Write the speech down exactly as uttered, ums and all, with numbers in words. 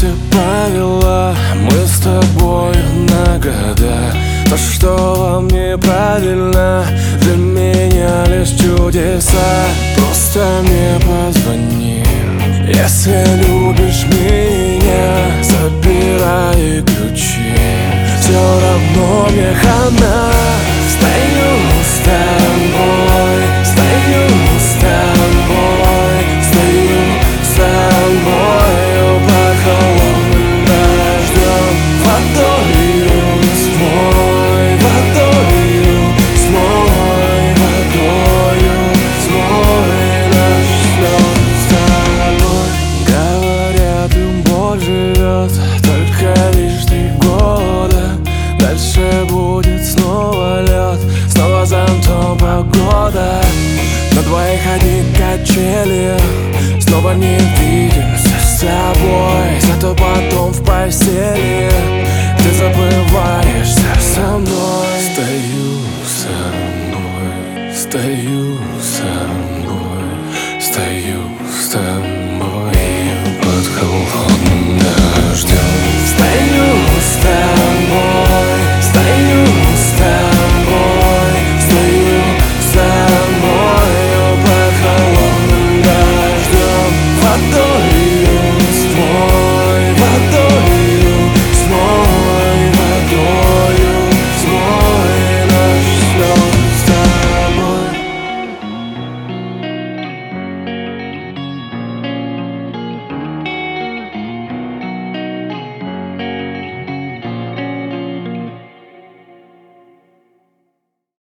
все правила, мы с тобой на года. То, что вам неправильно, для меня лишь чудеса. Просто мне позвони, если любишь меня, забирай ключи, все равно мне хана. Стою с тобой, стою с тобой, стою с тобою под холодным дождем. Водою смой, водою смой, водою смой наш слез с тобой. Говорят, любовь живет только лишь три года. Дальше будет снова лед, снова зонтом погода. На двоих одни качели, снова не видимся с тобой. Зато потом в постели ты забываешься со мной. Стою со мной, стою со мной, стою с тобой.